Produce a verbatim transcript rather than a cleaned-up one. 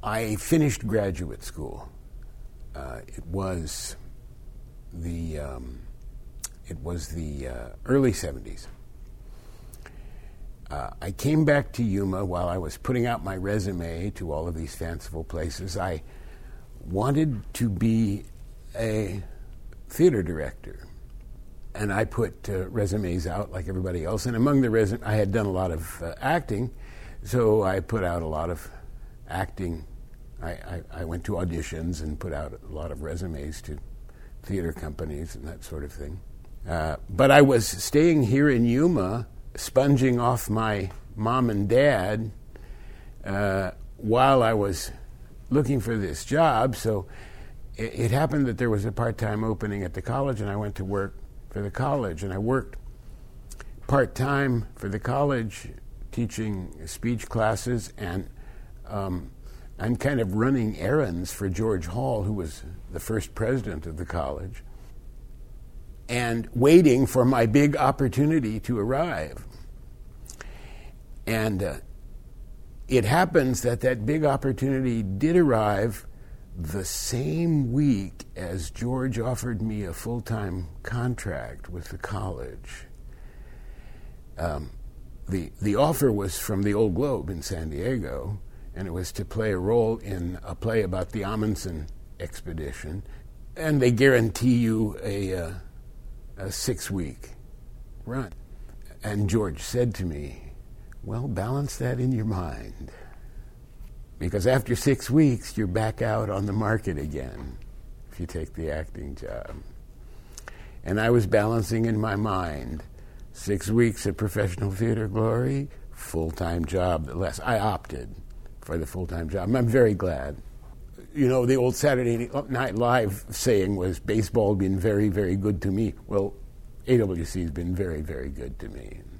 I finished graduate school. Uh, it was the um, it was the uh, early seventies. Uh, I came back to Yuma while I was putting out my resume to all of these fanciful places. I wanted to be a theater director, and I put uh, resumes out like everybody else. And among the resumes, I had done a lot of uh, acting, so I put out a lot of acting. I, I, I went to auditions and put out a lot of resumes to theater companies and that sort of thing. Uh, but I was staying here in Yuma, sponging off my mom and dad uh, while I was looking for this job. So it, it happened that there was a part-time opening at the college, and I went to work for the college. And I worked part-time for the college, teaching speech classes, and um, I'm kind of running errands for George Hall, who was the first president of the college, and waiting for my big opportunity to arrive. And uh, it happens that that big opportunity did arrive the same week as George offered me a full-time contract with the college. Um, the, the offer was from the Old Globe in San Diego, and it was to play a role in a play about the Amundsen expedition, and they guarantee you a, uh, a six-week run. And George said to me, well, balance that in your mind, because after six weeks, you're back out on the market again if you take the acting job. And I was balancing in my mind six weeks of professional theater glory, full-time job, less. I opted for the full-time job. And I'm very glad. You know, the old Saturday Night Live saying was, baseball has been very, very good to me. Well, A W C has been very, very good to me.